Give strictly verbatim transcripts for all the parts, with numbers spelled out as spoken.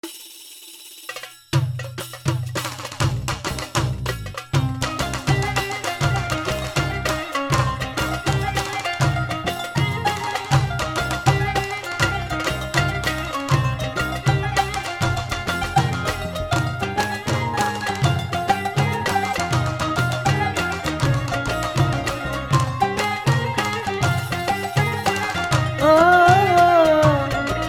آه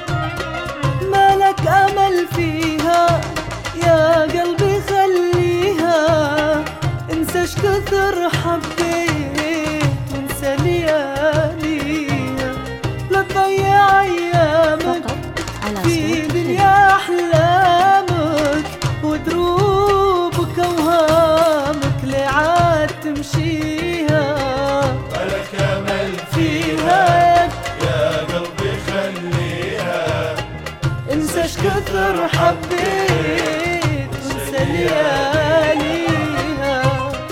مالك أمل فيها يا قلبي خليها، انساش كثر حبيت وانسى لياليها، لا تضيع أيامك في دنيا أحلامك ودروبك أوهامك اللي عاد تمشيها. مالك أمل فيها انساش كثر حبيت وانسى لياليها.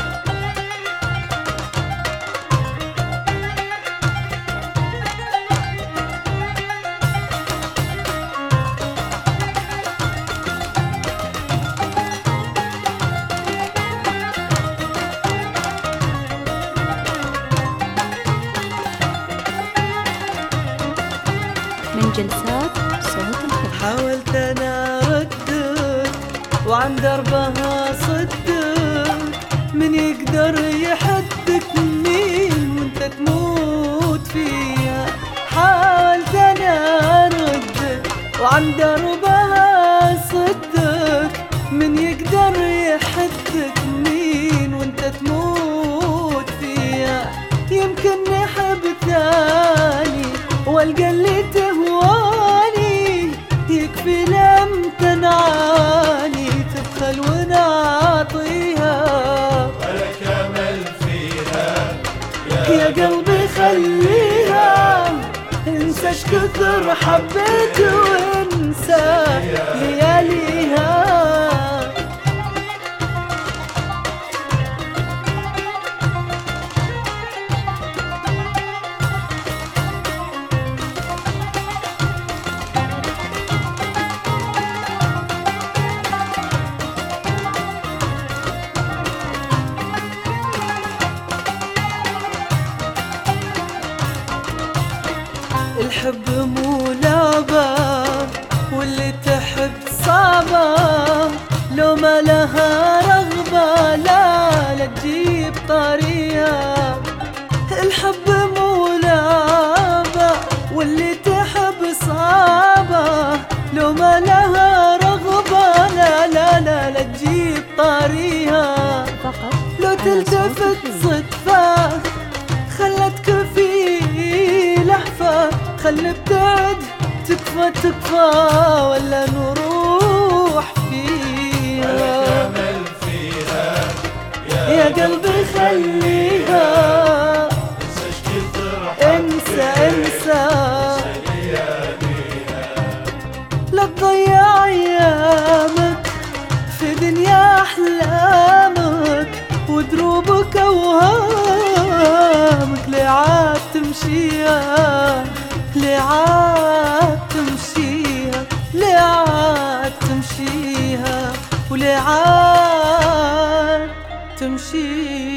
من جلسات صوت الحب حاولت انا ردك وعن دربها صدك، من يقدر يحدك مين وانت تموت فيها. حاولت انا ردك وعن دربها صدك، من يقدر يحدك مين وانت تموت فيها. يمكن نحب ثاني والقى اللي تهواني، يكفي لم تنعاني تبخل ونعطيها. مالك أمل فيها يا قلبي خليها، انساش كثر حبيت وانسى لياليها. الحب مو لعبة واللي تحب صعبة، لو ما لها رغبة لا لا تجيب طريقها. الحب مو لعبة واللي تحب صعبة، لو ما لها رغبة لا لا لا لا تجيب طريقها. فقط لو تلتفت صدفة خلتك في لحفة، خلي ابتعد تكفى تكفى ولا نروح فيها. مالك أمل فيها يا قلبي خليها، انساش كثر انسى انسى لياليها. لا تضيع ايامك في دنيا احلامك ودروبك اوهامك اللي عاد تمشيها، اللي عاد تمشيها، اللي عاد تمشيها، واللي عاد تمشيها.